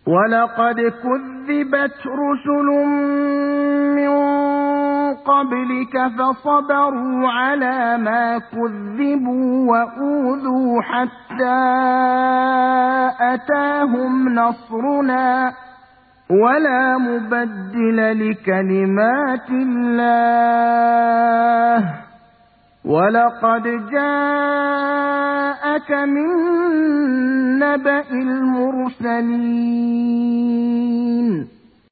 ولقد كذبت رسل من قبلك فصبروا على ما كذبوا وأوذوا حتى أتاهم نصرنا ولا مبدل لكلمات الله ولقد جاءك من نبأ المرسلين